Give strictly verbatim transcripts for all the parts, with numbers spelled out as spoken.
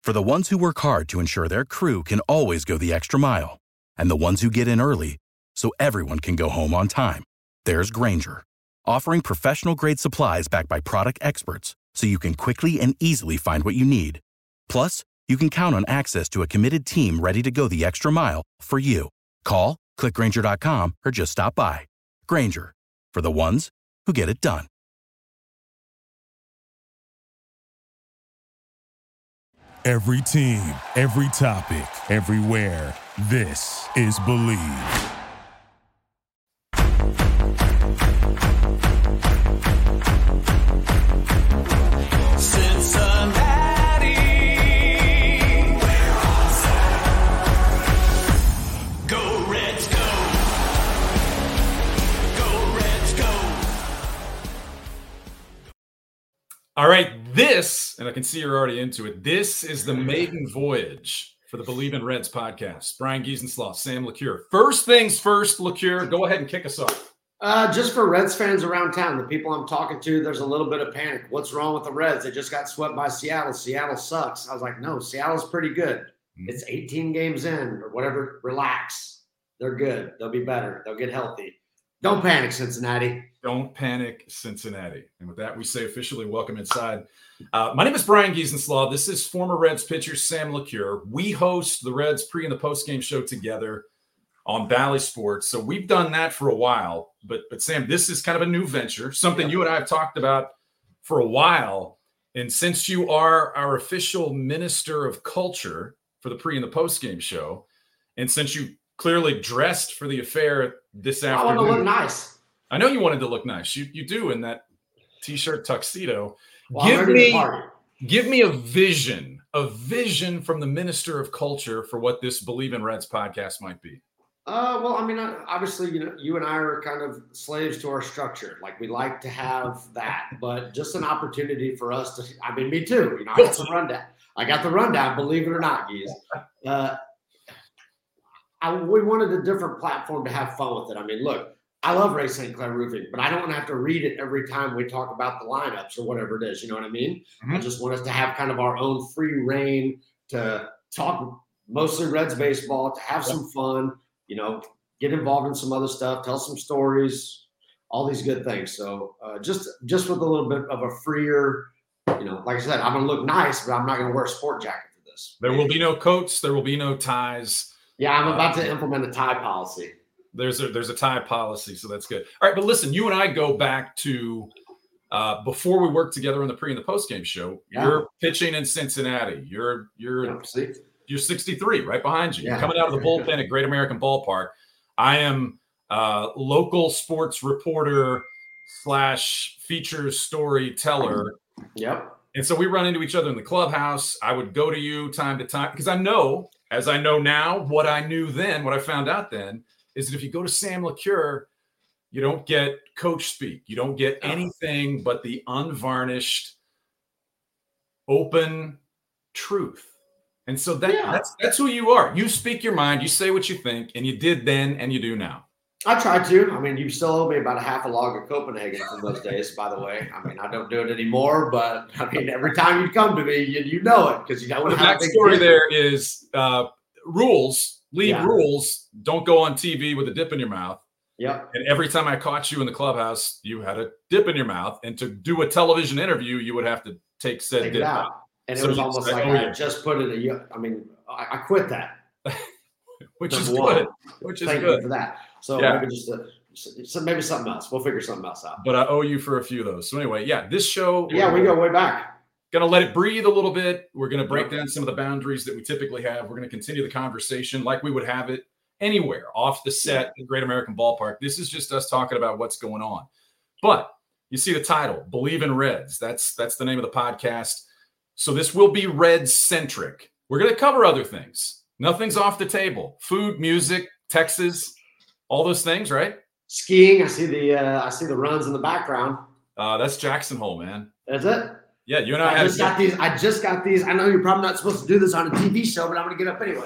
For the ones who work hard to ensure their crew can always go the extra mile, and the ones who get in early so everyone can go home on time, there's Grainger, offering professional-grade supplies backed by product experts so you can quickly and easily find what you need. Plus, you can count on access to a committed team ready to go the extra mile for you. Call, click Grainger dot com, or just stop by. Grainger, for the ones who get it done. Every team, every topic, everywhere. This is Believe. Cincinnati, go Reds, go. Go Reds, go. All right, this, and I can see you're already into it, this is the maiden voyage for the Believe in Reds podcast. Brian Giesenslaw, Sam LeCure. First things first, LeCure, go ahead and kick us off. Uh, just for Reds fans around town, the people I'm talking to, there's a little bit of panic. What's wrong with the Reds? They just got swept by Seattle. Seattle sucks. I was like, no, Seattle's pretty good. Mm-hmm. It's eighteen games in or whatever. Relax. They're good. They'll be better. They'll get healthy. Don't panic, Cincinnati. Don't panic, Cincinnati. And with that, we say officially welcome inside. Uh, my name is Brian Giesenslaw. This is former Reds pitcher Sam LeCure. We host the Reds pre- and the post-game show together on Bally Sports. So we've done that for a while. But, but Sam, this is kind of a new venture, something you and I have talked about for a while. And since you are our official minister of culture for the pre- and the post-game show, and since you clearly dressed for the affair this afternoon. I want to look nice. I know you wanted to look nice. You you do in that t-shirt tuxedo. Well, give me give me a vision, a vision from the Minister of Culture for what this Believe in Reds podcast might be. Uh, well, I mean, obviously, you know, you and I are kind of slaves to our structure. Like, we like to have that, but just an opportunity for us to. I mean, me too. You know, I got the rundown. I got the rundown. Believe it or not, Geese. Uh, I, we wanted a different platform to have fun with it. I mean, look. I love Ray Saint Clair Roofing, but I don't want to have to read it every time we talk about the lineups or whatever it is. You know what I mean? Mm-hmm. I just want us to have kind of our own free reign to talk mostly Reds baseball, to have some fun, you know, get involved in some other stuff, tell some stories, all these good things. So uh, just just with a little bit of a freer, you know, like I said, I'm going to look nice, but I'm not going to wear a sport jacket for this. There will be no coats. There will be no ties. Yeah, I'm about uh, to implement a tie policy. There's a there's a tie policy, so that's good. All right, but listen, you and I go back to uh, before we worked together on the pre and the post game show. Yeah. You're pitching in Cincinnati. You're you're yeah, you're sixty-three, right behind you. Yeah. You're coming out of the bullpen at Great American Ballpark. I am uh, local sports reporter slash features storyteller. Yep. And so we run into each other in the clubhouse. I would go to you time to time because I know, as I know now, what I knew then, what I found out then. Is that if you go to Sam LeCure, you don't get coach speak. You don't get anything but the unvarnished, open truth. And so that, yeah. that's that's who you are. You speak your mind. You say what you think, and you did then, and you do now. I try to. I mean, you still owe me about a half a log of Copenhagen from those days, by the way. I mean, I don't do it anymore, but I mean, every time you come to me, you, you know it because you know what the backstory there is uh, rules. League yeah. rules, don't go on T V with a dip in your mouth. Yep. And every time I caught you in the clubhouse, you had a dip in your mouth. And to do a television interview, you would have to take said take dip it out. out. And so it was almost like, like oh, I yeah. just put it a – I mean, I, I quit that. Which is one. good. Which is Thank good. you for that. So yeah. maybe just a, so maybe something else. We'll figure something else out. But I owe you for a few of those. So anyway, yeah, this show – Yeah, we go way back. Going to let it breathe a little bit. We're going to break down some of the boundaries that we typically have. We're going to continue the conversation like we would have it anywhere off the set at Great American Ballpark. This is just us talking about what's going on. But you see the title, Believe in Reds. That's that's the name of the podcast. So this will be Reds-centric. We're going to cover other things. Nothing's off the table. Food, music, Texas, all those things, right? Skiing. I see the uh, I see the runs in the background. Uh, that's Jackson Hole, man. Is it? Yeah, you and I, I had just got these. I just got these. I know you're probably not supposed to do this on a T V show, but I'm going to get up anyway.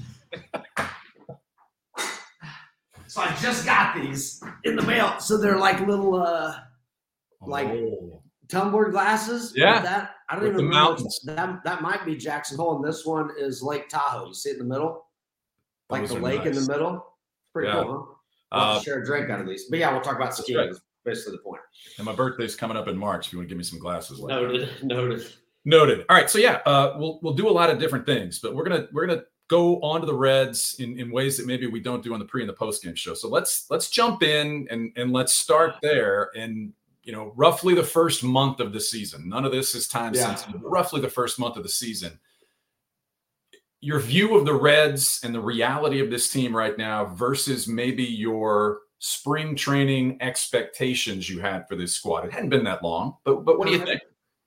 So I just got these in the mail. So they're like little, uh, like oh. tumbler glasses. Yeah. With that I don't With even the remember. mountains. That, that might be Jackson Hole, and this one is Lake Tahoe. You see it in the middle? Like Those the are lake in nice. the middle? Pretty Yeah. cool, huh? We'll have Uh, to share a drink out of these. But yeah, we'll talk about skiing. right. Is basically the point. and my birthday's coming up in March. If you want to give me some glasses, like that. Noted. Noted. Noted. All right. So yeah, uh, we'll we'll do a lot of different things, but we're gonna we're gonna go on to the Reds in, in ways that maybe we don't do on the pre and the post game show. So let's let's jump in and and let's start there. And you know, roughly the first month of the season. None of this is time Yeah. sensitive. But roughly the first month of the season. Your view of the Reds and the reality of this team right now versus maybe your spring training expectations you had for this squad. It hadn't been that long, but but what do you think?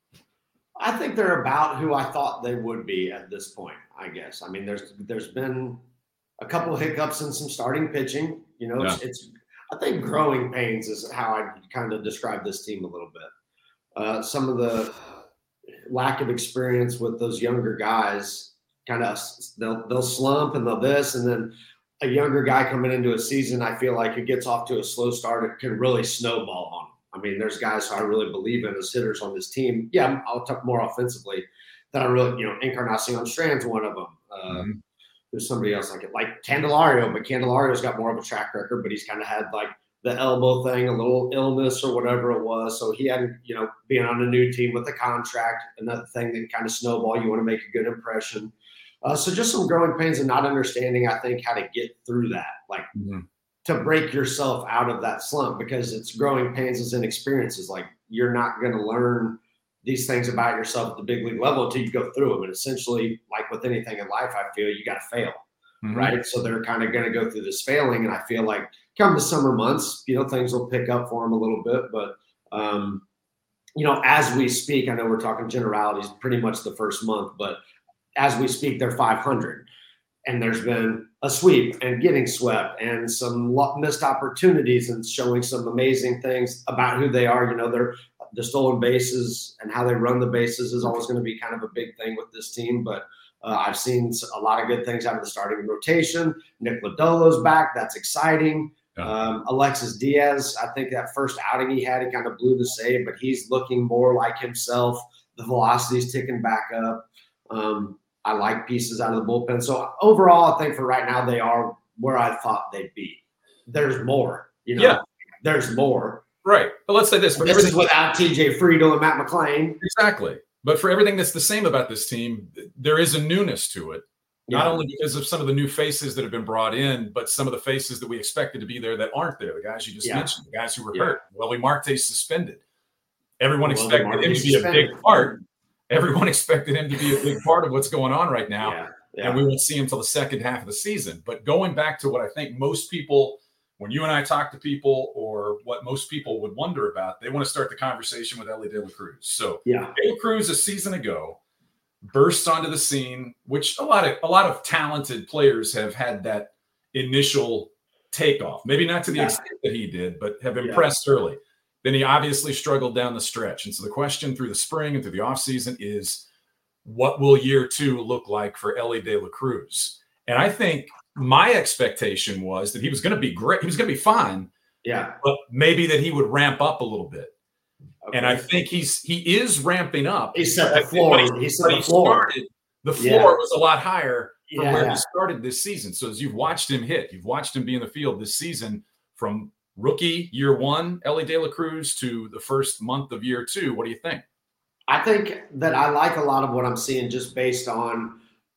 I think they're about who I thought they would be at this point, I guess. I mean, there's there's been a couple of hiccups in some starting pitching. You know, it's, Yeah. it's I think growing pains is how I kind of describe this team a little bit. Uh, some of the lack of experience with those younger guys, kind of they'll they'll slump and they'll this, and then a younger guy coming into a season, I feel like it gets off to a slow start. It can really snowball on them. I mean, there's guys who I really believe in as hitters on this team. Yeah, I'll talk more offensively that I really, you know, Encarnacion Strand's one of them. Uh, Mm-hmm. There's somebody else like it, like Candelario, but Candelario's got more of a track record, but he's kind of had like the elbow thing, a little illness or whatever it was. So he hadn't, you know, being on a new team with a contract, another thing that kind of snowball. You want to make a good impression. Uh, so just some growing pains and not understanding, I think, how to get through that, like Mhm. to break yourself out of that slump, because it's growing pains and experiences. Like you're not going to learn these things about yourself at the big league level until you go through them. And essentially, like with anything in life, I feel you got to fail, Mhm. right? So they're kind of going to go through this failing. And I feel like come the summer months, you know, things will pick up for them a little bit. But, um, you know, as we speak, I know we're talking generalities pretty much the first month, but as we speak, they're five hundred. And there's been a sweep and getting swept and some missed opportunities and showing some amazing things about who they are. You know, they're the stolen bases and how they run the bases is always going to be kind of a big thing with this team. But uh, I've seen a lot of good things out of the starting rotation. Nick Lodolo's back. That's exciting. Yeah. Um, Alexis Diaz, I think that first outing he had, he kind of blew the save, but he's looking more like himself. The velocity's ticking back up. Um, I like pieces out of the bullpen. So overall, I think for right now, they are where I thought they'd be. There's more, you know, Yeah. there's more. Right. But let's say this. For This is everything, without T J Friedel and Matt McClain. exactly. But for everything that's the same about this team, there is a newness to it. Not Yeah. only because of some of the new faces that have been brought in, but some of the faces that we expected to be there that aren't there. The guys you just Yeah. mentioned, the guys who were Yeah. hurt. Welly Marte's suspended. Everyone Welly expected him Marte's to be a suspended. big part. Everyone expected him to be a big part of what's going on right now. Yeah. Yeah. And we won't see him until the second half of the season. But going back to what I think most people, when you and I talk to people, or what most people would wonder about, they want to start the conversation with Elly De La Cruz. So yeah. De La Cruz a season ago burst onto the scene, which a lot of a lot of talented players have had that initial takeoff. Maybe not to the Yeah. extent that he did, but have Yeah. impressed early. Then he obviously struggled down the stretch. And so the question through the spring and through the offseason is, what will year two look like for Elly De La Cruz? And I think my expectation was that he was going to be great. He was going to be fine, Yeah. but maybe that he would ramp up a little bit. Okay. And I think he's he is ramping up. He set But the I think floor. when He set when the he floor. started, the floor Yeah. was a lot higher from Yeah, where yeah. he started this season. So as you've watched him hit, you've watched him be in the field this season from rookie year one, Elly De La Cruz, to the first month of year two. What do you think? I think that I like a lot of what I'm seeing just based on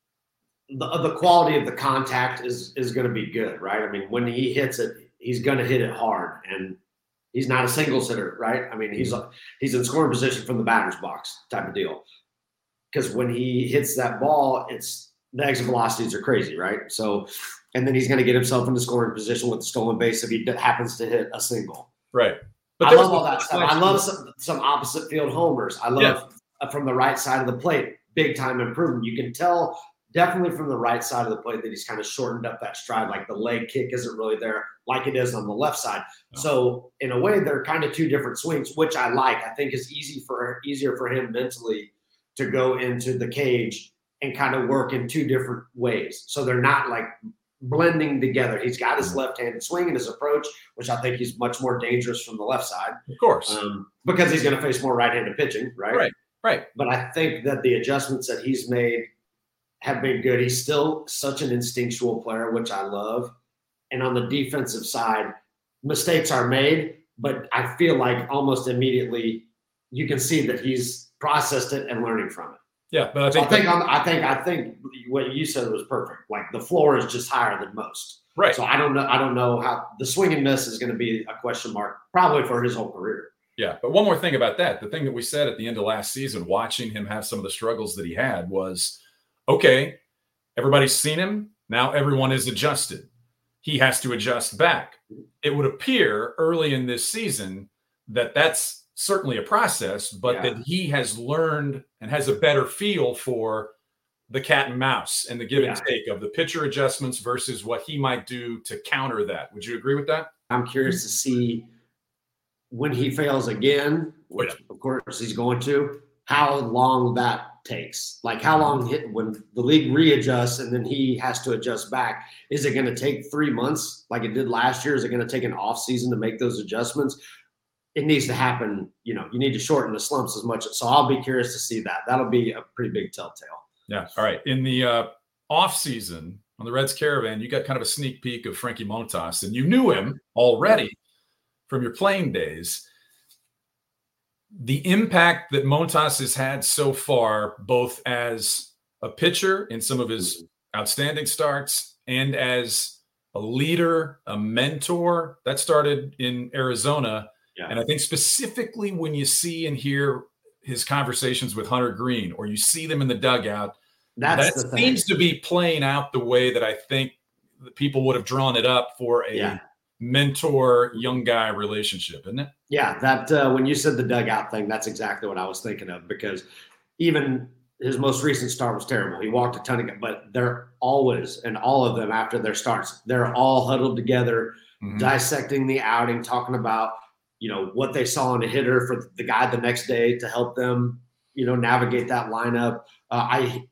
the the quality of the contact is is going to be good, right? I mean, when he hits it, he's going to hit it hard, and he's not a singles hitter, right? I mean, he's he's in scoring position from the batter's box type of deal. Because when he hits that ball, it's the exit velocities are crazy, right? So, and then he's going to get himself into scoring position with the stolen base if he happens to hit a single. Right. I there love was all that stuff. I love some, some opposite field homers. I love Yeah. uh, from the right side of the plate, big time improvement. You can tell definitely from the right side of the plate that he's kind of shortened up that stride. Like the leg kick isn't really there like it is on the left side. No. So in a way, they're kind of two different swings, which I like. I think is easy for easier for him mentally to go into the cage and kind of work in two different ways. So they're not like blending together. He's got his left-handed swing and his approach, which I think he's much more dangerous from the left side. Of course. Um, because he's going to face more right-handed pitching, right? Right. Right. But I think that the adjustments that he's made have been good. He's still such an instinctual player, which I love. And on the defensive side, mistakes are made, but I feel like almost immediately you can see that he's processed it and learning from it. Yeah, but I So think I think on, I think I think what you said was perfect. Like the floor is just higher than most. right. So I don't know. I don't know how the swing and miss is going to be a question mark probably for his whole career. Yeah, but one more thing about that. The thing that we said at the end of last season, watching him have some of the struggles that he had was, okay, everybody's seen him. Now everyone is adjusted. He has to adjust back. It would appear early in this season that that's certainly a process, but Yeah. that he has learned and has a better feel for the cat and mouse and the give and Yeah. take of the pitcher adjustments versus what he might do to counter that. Would you agree with that? I'm curious to see when he fails again, which Yeah. of course he's going to, how long that takes. Like how long hit, when the league readjusts and then he has to adjust back. Is it going to take three months like it did last year? Is it going to take an off season to make those adjustments? It needs to happen. You know, you need to shorten the slumps as much. So I'll be curious to see that. That'll be a pretty big telltale. Yeah. All right. In the uh, off season on the Reds Caravan, you got kind of a sneak peek of Frankie Montas, and you knew him already from your playing days. The impact that Montas has had so far, both as a pitcher in some of his outstanding starts and as a leader, a mentor, that started in Arizona. Yeah. And I think specifically when you see and hear his conversations with Hunter Green, or you see them in the dugout, That's that the seems thing. to be playing out the way that I think the people would have drawn it up for a Yeah. mentor young guy relationship, isn't it? Yeah, that uh, when you said the dugout thing, that's exactly what I was thinking of, because even his most recent start was terrible. He walked a ton of, but they're always, and all of them after their starts, they're all huddled together, Mhm. dissecting the outing, talking about, you know, what they saw in a hitter for the guy the next day to help them, you know, navigate that lineup. Uh, I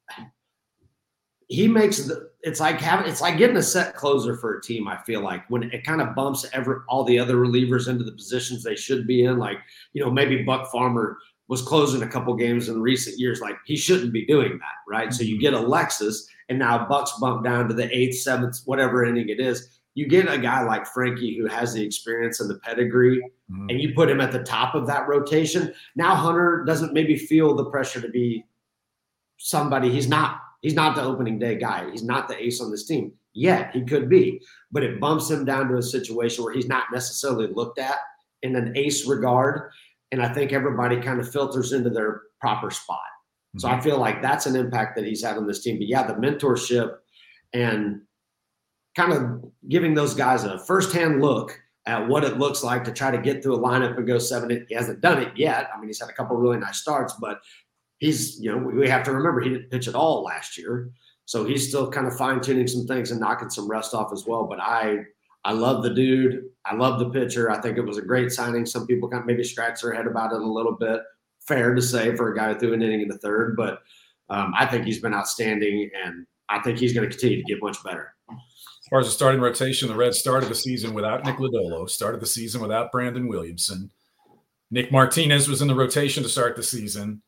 he makes the it's like having it's like getting a set closer for a team. I feel like when it kind of bumps every all the other relievers into the positions they should be in. Like, you know, maybe Buck Farmer was closing a couple games in recent years. Like he shouldn't be doing that, right? Mm-hmm. So you get Alexis, and now Buck's bumped down to the eighth, seventh, whatever inning it is. You get a guy like Frankie who has the experience and the pedigree, mm-hmm. and you put him at the top of that rotation. Now Hunter doesn't maybe feel the pressure to be somebody. He's not. He's not the opening day guy. He's not the ace on this team yet. He could be, but it bumps him down to a situation where he's not necessarily looked at in an ace regard. And I think everybody kind of filters into their proper spot. Mm-hmm. So I feel like that's an impact that he's had on this team. But yeah, the mentorship and kind of giving those guys a firsthand look at what it looks like to try to get through a lineup and go seven. He hasn't done it yet. I mean, he's had a couple of really nice starts, but he's, you know, we have to remember he didn't pitch at all last year. So he's still kind of fine tuning some things and knocking some rust off as well. But I, I love the dude. I love the pitcher. I think it was a great signing. Some people kind of maybe scratch their head about it a little bit. Fair to say for a guy who threw an inning in the third, but um, I think he's been outstanding, and I think he's going to continue to get much better. As far as the starting rotation, the Reds started the season without Nick Lodolo, started the season without Brandon Williamson. Nick Martinez was in the rotation to start the season.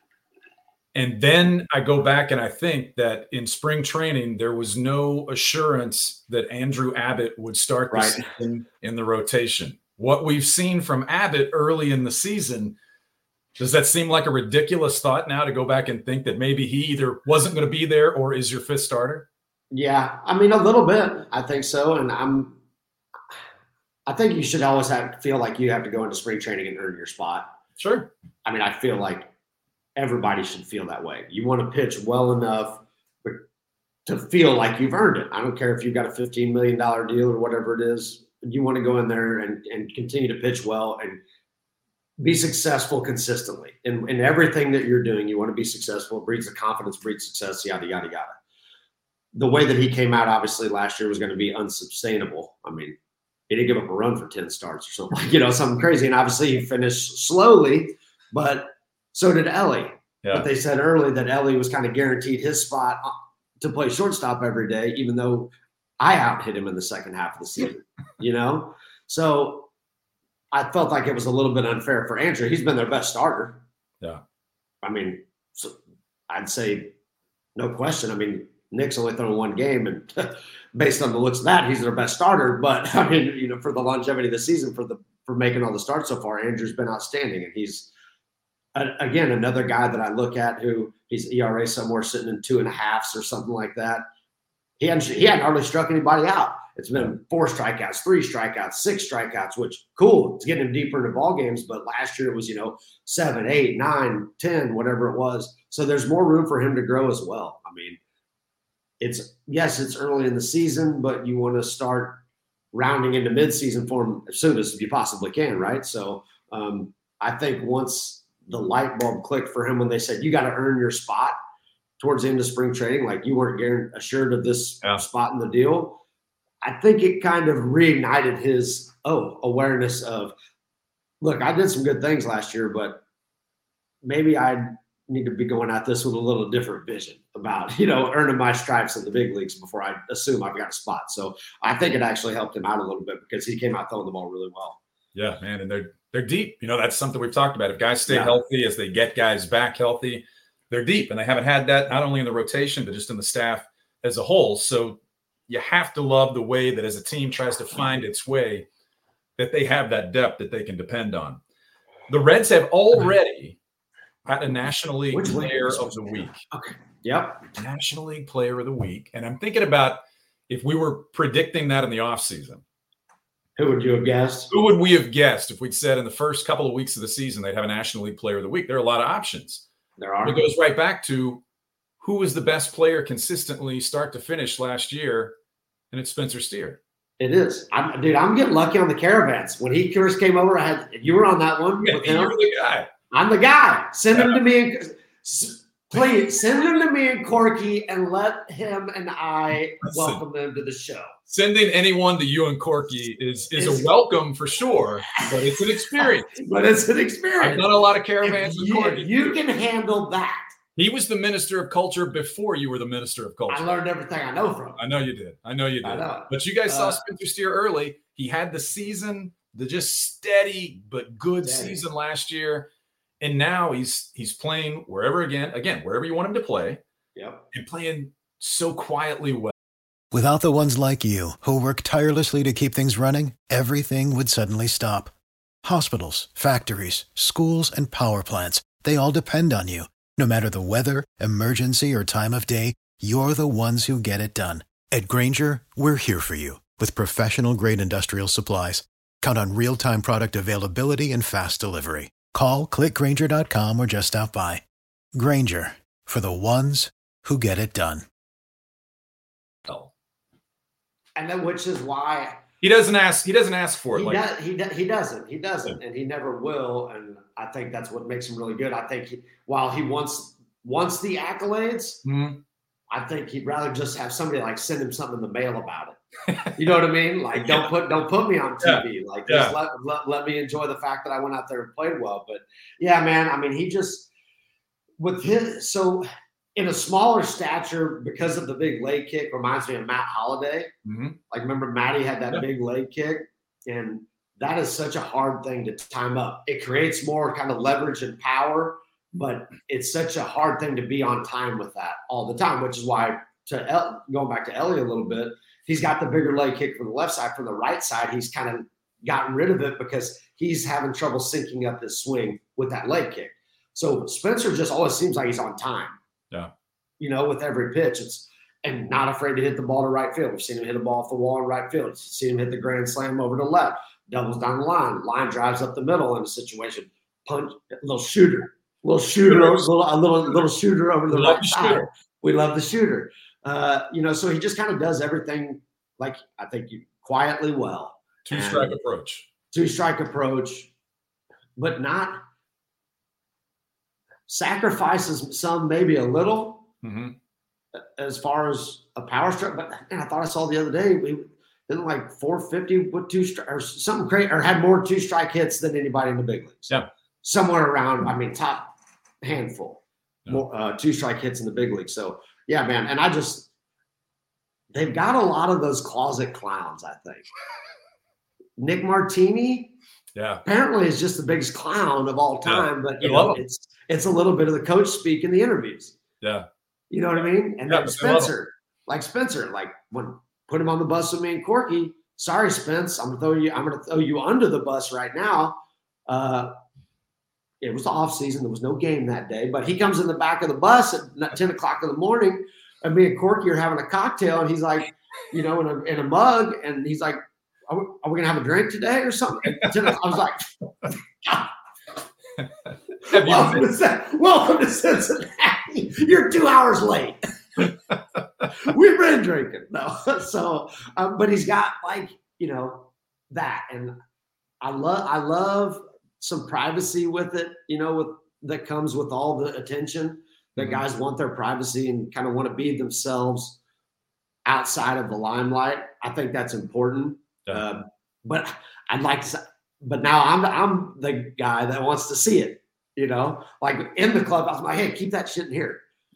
And then I go back and I think that in spring training, there was no assurance that Andrew Abbott would start the right. season in the rotation. What we've seen from Abbott early in the season, does that seem like a ridiculous thought now to go back and think that maybe he either wasn't going to be there or is your fifth starter? Yeah, I mean, a little bit. I think so. And I'm, I think you should always have feel like you have to go into spring training and earn your spot. Sure. I mean, I feel like everybody should feel that way. You want to pitch well enough to feel like you've earned it. I don't care if you've got a fifteen million dollars deal or whatever it is. You want to go in there and, and continue to pitch well and be successful consistently. In, in everything that you're doing, you want to be successful. It breeds the confidence, breeds success, yada, yada, yada. The way that he came out, obviously, last year was going to be unsustainable. I mean, he didn't give up a run for ten starts or something, you know, something crazy. And obviously he finished slowly, but so did Ellie. Yeah. But they said early that Ellie was kind of guaranteed his spot to play shortstop every day, even though I out hit him in the second half of the season, you know? So I felt like it was a little bit unfair for Andrew. He's been their best starter. Yeah. I mean, so I'd say no question. I mean, Nick's only thrown one game, and based on the looks of that, he's their best starter. But I mean, you know, for the longevity of the season, for the for making all the starts so far, Andrew's been outstanding, and he's again another guy that I look at who he's E R A somewhere sitting in two and a halves or something like that. He hadn't he hadn't hardly struck anybody out. It's been four strikeouts, three strikeouts, six strikeouts, which cool. It's getting him deeper into ball games. But last year it was, you know, seven, eight, nine, ten, whatever it was. So there's more room for him to grow as well. I mean, it's yes, it's early in the season, but you want to start rounding into midseason for him as soon as you possibly can, right? So um, I think once the light bulb clicked for him when they said you got to earn your spot towards the end of spring training, like you weren't guaranteed assured of this yeah. spot in the deal. I think it kind of reignited his oh awareness of, look, I did some good things last year, but maybe I need to be going at this with a little different vision about, you know, earning my stripes in the big leagues before I assume I've got a spot. So I think it actually helped him out a little bit because he came out throwing the ball really well. Yeah, man, and they're they're deep. You know, that's something we've talked about. If guys stay yeah. healthy, as they get guys back healthy, they're deep, and they haven't had that not only in the rotation but just in the staff as a whole. So you have to love the way that as a team tries to find its way, that they have that depth that they can depend on. The Reds have already had a National League Which Player of the Week. Okay. Yep. National League Player of the Week. And I'm thinking about if we were predicting that in the offseason. Who would you have guessed? Who would we have guessed if we'd said in the first couple of weeks of the season they'd have a National League Player of the Week? There are a lot of options. There are. It goes right back to who was the best player consistently start to finish last year, and it's Spencer Steer. It is. I'm, dude, I'm getting lucky on the caravans. When he first came over, I had you were on that one. Yeah, with him. You're the guy. I'm the guy. Send yeah. him to me. And, please send him to me and Corky and let him and I Listen, welcome them to the show. Sending anyone to you and Corky is, is it's, a welcome for sure, but it's an experience. but it's an experience. I've done a lot of caravans with you, Corky. You can handle that. He was the minister of culture before you were the minister of culture. I learned everything I know from him. I know you did. I know you did. I know. But you guys saw uh, Spencer Steer early. He had the season, the just steady but good steady. season last year. And now he's he's playing wherever again, again, wherever you want him to play. Yep. And playing so quietly well. Without the ones like you who work tirelessly to keep things running, everything would suddenly stop. Hospitals, factories, schools, and power plants, they all depend on you. No matter the weather, emergency, or time of day, you're the ones who get it done. At Grainger, we're here for you with professional-grade industrial supplies. Count on real-time product availability and fast delivery. Call, click Grainger dot com, or just stop by. Grainger, for the ones who get it done. Oh. And then, which is why he doesn't ask. He doesn't ask for it. He, like does, he, he doesn't. He doesn't, and he never will. And I think that's what makes him really good. I think he, while he wants wants the accolades, mm-hmm. I think he'd rather just have somebody like send him something in the mail about it. You know what I mean? Like, don't put don't put me on T V. Yeah. Like, just yeah. let, let let me enjoy the fact that I went out there and played well. But yeah, man. I mean, he just with his so. In a smaller stature, because of the big leg kick, reminds me of Matt Holliday. Mm-hmm. Like, remember Matty had that yeah. big leg kick? And that is such a hard thing to time up. It creates more kind of leverage and power, but it's such a hard thing to be on time with that all the time, which is why, to El- going back to Ellie a little bit, he's got the bigger leg kick from the left side. From the right side, he's kind of gotten rid of it because he's having trouble syncing up his swing with that leg kick. So Spencer just always seems like he's on time. Yeah, you know, with every pitch, it's and not afraid to hit the ball to right field. We've seen him hit a ball off the wall in right field. We've seen him hit the grand slam over to left, doubles down the line, line drives up the middle in a situation, punch, a little shooter, little shooter, a little a little little shooter over the right side. We love the shooter, uh, you know. So he just kind of does everything like I think you quietly well. Two strike approach, two strike approach, but not. Sacrifices some maybe a little mm-hmm. as far as a power strike, but man, I thought I saw the other day we didn't like four fifty with two stri- or something great, or had more two strike hits than anybody in the big leagues. Yeah, somewhere around. I mean, top handful yeah. more uh, two strike hits in the big leagues. So yeah, man, and I just they've got a lot of those closet clowns. I think Nick Martini. Yeah. Apparently is just the biggest clown of all time, Yeah. but you I know, love him. it's it's a little bit of the coach speak in the interviews. Yeah. You know what I mean? And Yeah, then but they love Spencer, like Spencer, like when put him on the bus with me and Corky. Sorry, Spence, I'm gonna throw you. I'm gonna throw you under the bus right now. Uh, it was the off season. There was no game that day, but he comes in the back of the bus at ten o'clock in the morning, and me and Corky are having a cocktail, and he's like, you know, in a in a mug, and he's like, "Are we, are we gonna have a drink today or something?" I was like, Have you welcome, to, welcome to Cincinnati. You're two hours late. We've been drinking. No. So, um, but he's got like, you know, that. And I love, I love some privacy with it, you know, with that comes with all the attention that Mm-hmm. guys want their privacy and kind of want to be themselves outside of the limelight. I think that's important. Yeah. Uh, but I'd like to, but now I'm, I'm the guy that wants to see it. You know, like in the club, I was like, hey, keep that shit in here.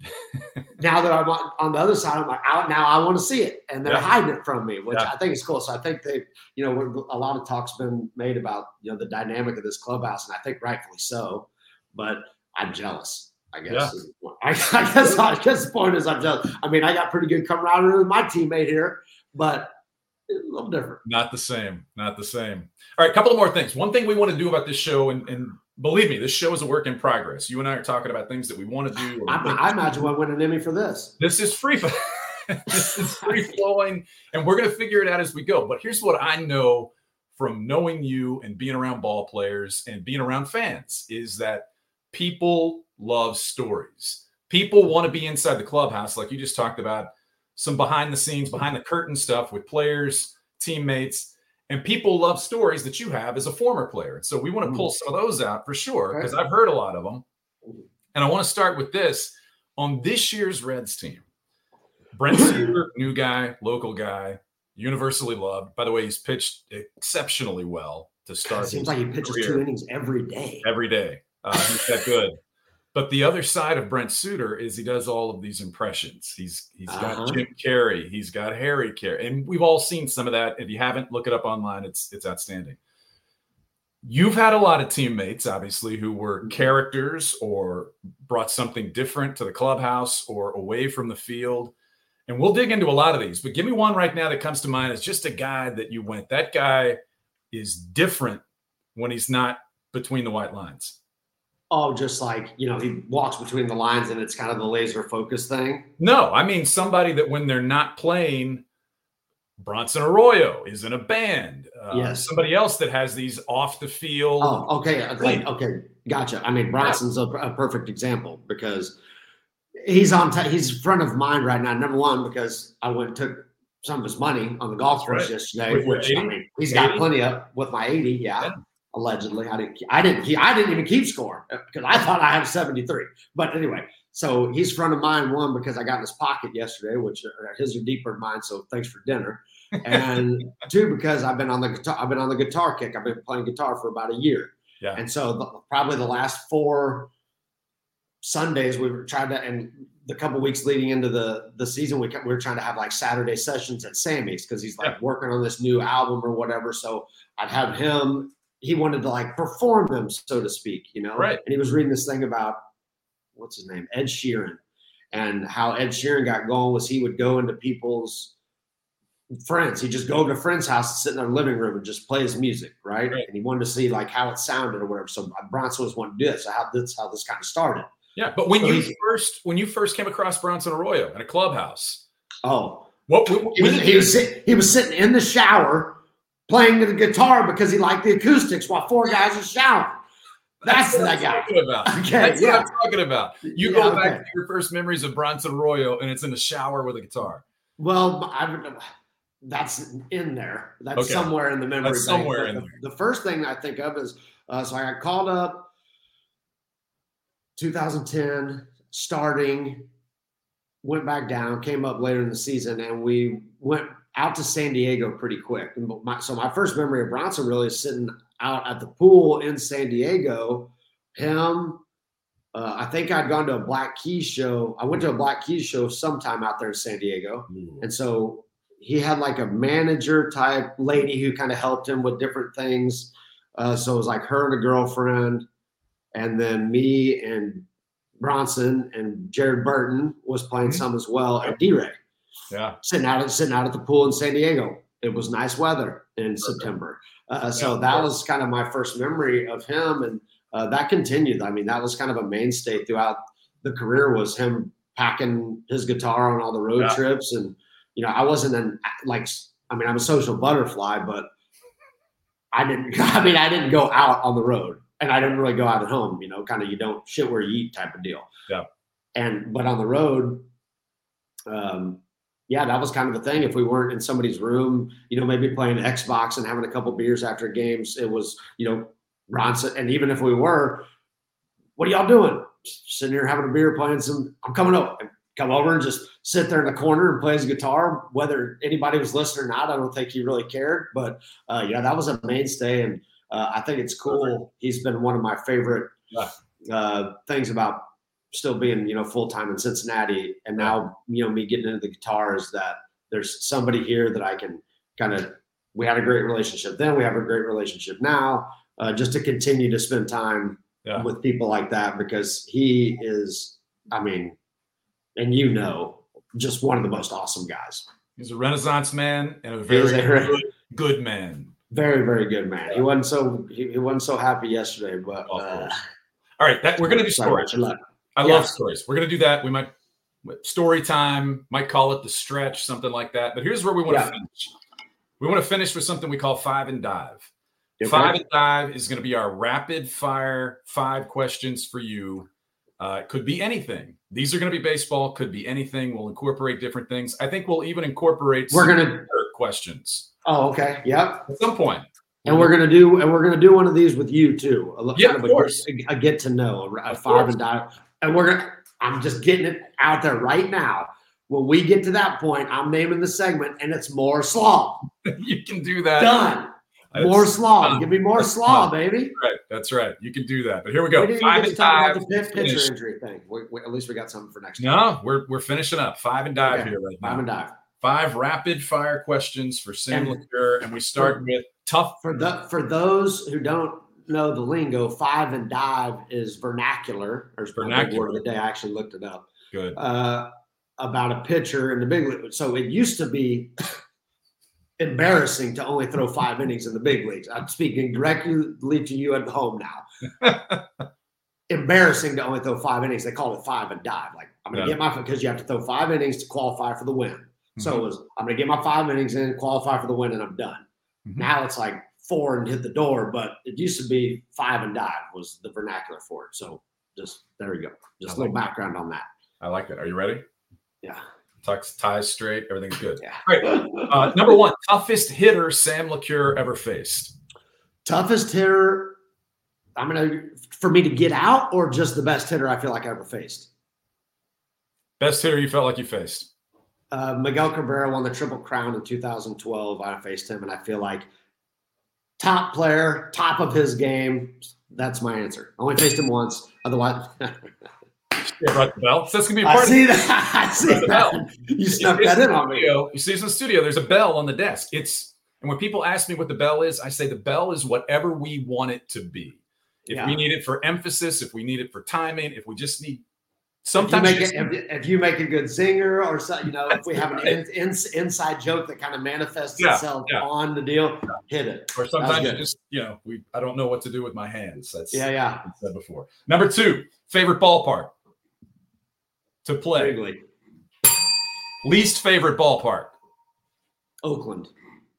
Now that I'm on, on the other side, I'm like, out now I want to see it. And they're Yeah. hiding it from me, which Yeah. I think is cool. So I think they, you know, a lot of talk's been made about, you know, the dynamic of this clubhouse, and I think rightfully so. But I'm jealous, I guess. Yeah. I, I guess I guess the point is I'm jealous. I mean, I got pretty good camaraderie with my teammate here, but it's a little different. Not the same. Not the same. All right, a couple of more things. One thing we want to do about this show, and, and believe me, this show is a work in progress. You and I are talking about things that we want to do. or I, I imagine we'll win an Emmy for this. This is free. This is free flowing, and we're going to figure it out as we go. But here's what I know from knowing you and being around ball players and being around fans is that people love stories. People want to be inside the clubhouse, like you just talked about, some behind the scenes, behind the curtain stuff with players, teammates. And people love stories that you have as a former player. And so we want to pull some of those out for sure, because I've heard a lot of them. And I want to start with this. On this year's Reds team, Brent Suter, new guy, local guy, universally loved. By the way, he's pitched exceptionally well to start. It seems like he pitches career. two innings every day. Every day. Uh, he's that good. But the other side of Brent Suter is he does all of these impressions. He's he's got Uh-huh. Jim Carrey, he's got Harry Carey, and we've all seen some of that. If you haven't, look it up online. It's it's outstanding. You've had a lot of teammates, obviously, who were characters or brought something different to the clubhouse or away from the field. And we'll dig into a lot of these. But give me one right now that comes to mind as just a guy that you went, that guy is different when he's not between the white lines. Oh, just like, you know, he walks between the lines and it's kind of the laser focus thing. No, I mean somebody that when they're not playing, Bronson Arroyo is in a band. Uh, Yes. Somebody else that has these off the field. Oh, okay. Like, okay. Gotcha. I mean, Bronson's a, a perfect example because he's on, t- he's front of mind right now. Number one, because I went and took some of his money on the golf course right. yesterday, With your which I eighty? mean, he's got eighty? plenty of with my eighty. Yeah. Yeah. Allegedly. I didn't, I didn't, I didn't even keep score because I thought I had seventy-three, but anyway, so he's front of mind one because I got in his pocket yesterday, which uh, his are deeper than mine. So thanks for dinner. And two, because I've been on the guitar, I've been on the guitar kick. I've been playing guitar for about a year. Yeah. And so the, probably the last four Sundays we were trying to, and the couple weeks leading into the, the season, we, we were trying to have like Saturday sessions at Sammy's because he's like Yeah. working on this new album or whatever. So I'd have him, he wanted to like perform them, so to speak, you know? Right. And he was reading this thing about, what's his name? Ed Sheeran. And how Ed Sheeran got going was he would go into people's friends. He'd just go over to a friend's house and sit in their living room and just play his music, right? Right. And he wanted to see like how it sounded or whatever. So Bronson was wanting to do it. So how that's how this kind of started. Yeah. But when So you he's- first when you first came across Bronson Arroyo in a clubhouse, Oh, what, what, he when was, did he you- was, sit, he was sitting in the shower playing the guitar because he liked the acoustics while four guys are showering. That's, what that I'm guy. talking about. Okay, That's yeah. what I'm talking about. You Yeah, go back okay. to your first memories of Bronson Arroyo, and it's in the shower with a guitar. Well, I, that's in there. That's Okay. somewhere in the memory That's bank. somewhere But in the, there. the first thing I think of is uh, so I got called up twenty ten, starting, went back down, came up later in the season, and we went out to San Diego pretty quick. And my, so my first memory of Bronson really is sitting out at the pool in San Diego. Him, uh, I think I'd gone to a Black Keys show. I went to a Black Keys show sometime out there in San Diego. And so he had like a manager type lady who kind of helped him with different things. Uh, so it was like her and a girlfriend, and then me and Bronson and Jared Burton was playing Mhm. some as well at D-Ray. Yeah. Sitting out, sitting out at the pool in San Diego. It was nice weather in September. Uh, so Yeah. that was kind of my first memory of him. And uh, that continued. I mean, that was kind of a mainstay throughout the career, was him packing his guitar on all the road Yeah. trips. And, you know, I wasn't an, like, I mean, I'm a social butterfly, but I didn't, I mean, I didn't go out on the road, and I didn't really go out at home, you know, kind of, you don't shit where you eat type of deal. Yeah. And, but on the road, um, yeah, that was kind of the thing. If we weren't in somebody's room, you know, maybe playing Xbox and having a couple beers after games, it was, you know, Bronson. And even if we were, what are y'all doing? Just sitting here having a beer, playing some, I'm coming over. And come over and just sit there in the corner and play his guitar. Whether anybody was listening or not, I don't think he really cared. But uh, yeah, that was a mainstay. And uh, I think it's cool. He's been one of my favorite Yeah. uh, things about still being, you know, full-time in Cincinnati. And now, you know, me getting into the guitar is that there's somebody here that I can kind of, we had a great relationship then, we have a great relationship now, uh, just to continue to spend time Yeah. with people like that, because he is, I mean, and you know, just one of the most awesome guys. He's a Renaissance man and a He is very a- good, good man. Very, very good man. He wasn't so he, he wasn't so happy yesterday, but Of uh, course. All right, that, we're going to do sorry, stories. Luck. I Yeah. love stories. We're going to do that. We might story time, might call it the stretch, something like that. But here's where we want Yeah. to finish. We want to finish with something we call five and dive. Okay. Five and dive is going to be our rapid fire five questions for you. Uh, it could be anything. These are going to be baseball. Could be anything. We'll incorporate different things. I think we'll even incorporate We're some gonna. other questions Oh, okay. Yep. at some point. And we're gonna do and we're gonna do one of these with you too. A, Yeah, kind of a, course. a, a get to know, a, a Of five course. and dive. And we're gonna. I'm just getting it out there right now. When we get to that point, I'm naming the segment, and it's more slaw. You can do that. Done. That's More slaw. done. Give me more That's slaw, done. baby. right. That's right. You can do that. But here we go. We didn't Five even get and to talk dive. about the pit- pitcher Finish. injury thing. We, we, at least we got something for next time. No, we're we're finishing up. Five and dive Okay. here right now. Five and dive. Five rapid fire questions for Sam And- LeCure, and we start with tough. For the for those who don't know the lingo, five and dive is vernacular. Or Vernacular. word of the day. I actually looked it up. Good. Uh, about a pitcher in the big league. So it used to be embarrassing to only throw five innings in the big leagues. I'm speaking directly to you at home now. Embarrassing to only throw five innings. They call it five and dive. Like I'm going to Yeah. get my because you have to throw five innings to qualify for the win. So Mhm. it was I'm going to get my five innings in, qualify for the win, and I'm done. Mhm. Now it's like four and hit the door, but it used to be five and dive was the vernacular for it. So just there we go. Just a little background on that. I like that. Are you ready? Yeah. Tucks, ties straight. Everything's good. Yeah. Great. Uh, number one, toughest hitter Sam LeCure ever faced. Toughest hitter, I'm gonna for me to get out, or just the best hitter I feel like I ever faced. Best hitter you felt like you faced. Uh, Miguel Cabrera won the Triple Crown in two thousand twelve. I faced him, and I feel like top player, top of his game. That's my answer. I only faced him once. Otherwise, Yeah, right the bell. So that's gonna be a I part of see it. that. I see Right the bell. that. You snuck It's that in in the on me. studio. You see this in the studio. There's a bell on the desk. It's and when people ask me what the bell is, I say the bell is whatever we want it to be. If Yeah. we need it for emphasis, if we need it for timing, if we just need If you, sometimes make you just- it, if, if you make a good zinger, or so, you know, if we have an in, in, inside joke that kind of manifests Yeah, itself yeah. on the deal, hit it. or sometimes you good. just you know we I don't know what to do with my hands. That's Yeah, yeah. I said before. Number two, favorite ballpark to play. Big league. Least favorite ballpark. Oakland.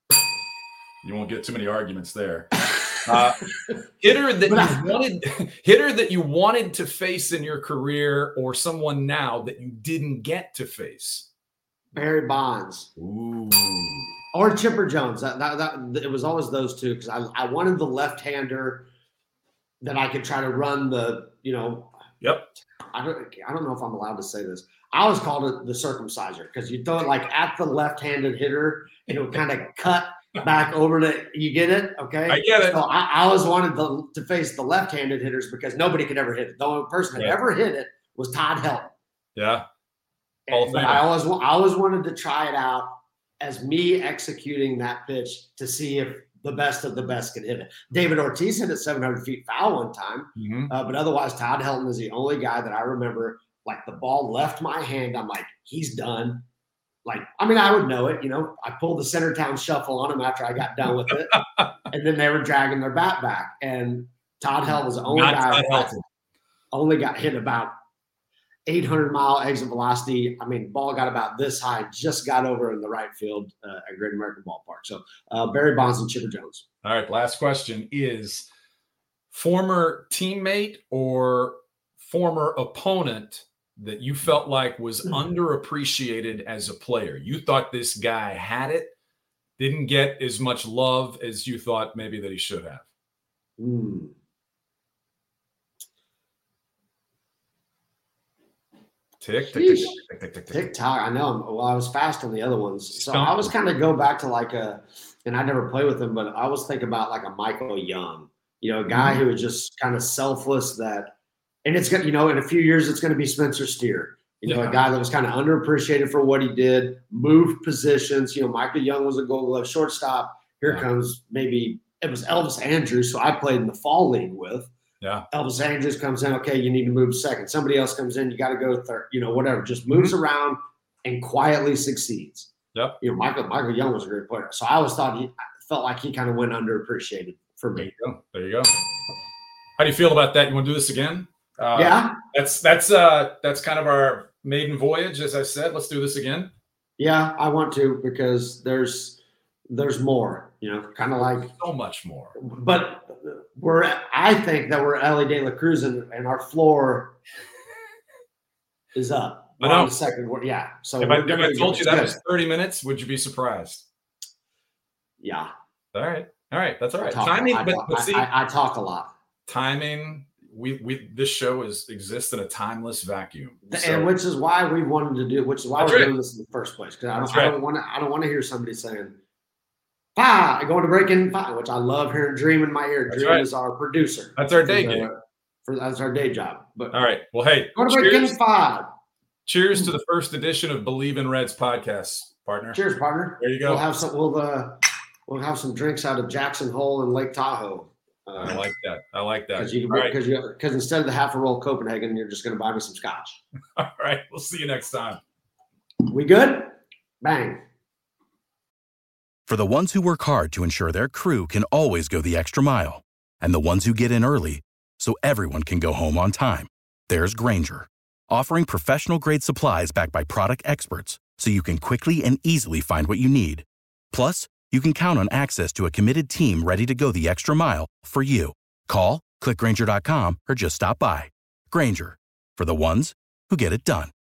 You won't get too many arguments there. Uh, hitter that you wanted, hitter that you wanted to face in your career, or someone now that you didn't get to face. Barry Bonds. Ooh, Or Chipper Jones. That, that, that it was always those two, because I, I wanted the left-hander that I could try to run the, you know, yep. I don't I don't know if I'm allowed to say this. I always called it the circumciser, because you throw it like at the left-handed hitter and it would kind of cut back over to you get it? Okay. I get it. So I, I always wanted the, to face the left-handed hitters because nobody could ever hit it. The only person that Right. ever hit it was Todd Helton. Yeah. Hall of And- but Famer. I always, wa- I always wanted to try it out as me executing that pitch to see if the best of the best could hit it. David Ortiz hit it seven hundred feet foul one time, Mhm. uh, but otherwise Todd Helton is the only guy that I remember, like the ball left my hand. I'm like, he's done. Like, I mean, I would know it, you know, I pulled the Centertown shuffle on him after I got done with it. And then they were dragging their bat back. And Todd Helton was the only Not guy Todd that Helton. only got hit about eight hundred mile exit velocity. I mean, ball got about this high, just got over in the right field uh, at Great American Ballpark. So uh, Barry Bonds and Chipper Jones. All right. Last question is former teammate or former opponent that you felt like was underappreciated as a player. You thought this guy had it, didn't get as much love as you thought maybe that he should have. Mm. Tick, tick, tick, Sheesh. tick, tick, tick, tick. TikTok, I know. Well, I was fast on the other ones. So Stump. I was kind of go back to like a, and I never played with him, but I was thinking about like a Michael Young, you know, a guy Mm-hmm. who was just kind of selfless that, and it's going to, you know, in a few years, it's going to be Spencer Steer, you know, Yeah. a guy that was kind of underappreciated for what he did, moved positions. You know, Michael Young was a Gold Glove shortstop. Here Yeah. comes maybe it was Elvis Andrews, who I played in the fall league with. Yeah. Elvis Andrews comes in, okay, you need to move second. Somebody else comes in, you got to go third, you know, whatever. Just moves around and quietly succeeds. Yep. You know, Michael Michael Young was a great player. So I always thought he I felt like he kind of went underappreciated for There me. you go. There you go. How do you feel about that? You want to do this again? Uh, Yeah, That's that's uh that's kind of our maiden voyage, as I said. Let's do this again. yeah, I want to because there's there's more, you know, kind of like, So much more. but we're I think that we're Ellie De La Cruz and, and our floor is up. I We're on know. the second word, yeah. So If I, we're if gonna I get told you this that good. was thirty minutes, would you be surprised? Yeah. All right. All right. That's all right. Talk- Timing, I, but, talk- but I- see, I, I talk a lot. timing, we we this show is exists in a timeless vacuum. Th- So- and which is why we wanted to do, which is why That's we're right. doing this in the first place. Because I That's don't, I right. don't want to, I don't want to hear somebody saying, "Five, going to break in five," which I love hearing Dream in my ear. That's Dream right. is our producer. That's our day For the- gig. For that's our day job. But All right. Well, hey, going to break in cheers, five. cheers to the first edition of Believe in Reds podcast, partner. Cheers, partner. There you go. We'll have some. We'll uh, we'll have some drinks out of Jackson Hole and Lake Tahoe. I like that. I like that. Because you All right. because you because instead of the half a roll Copenhagen, you're just going to buy me some scotch. All right. We'll see you next time. We good? Bang. For the ones who work hard to ensure their crew can always go the extra mile, and the ones who get in early so everyone can go home on time, there's Grainger, offering professional-grade supplies backed by product experts so you can quickly and easily find what you need. Plus, you can count on access to a committed team ready to go the extra mile for you. Call, click Grainger dot com, or just stop by. Grainger, for the ones who get it done.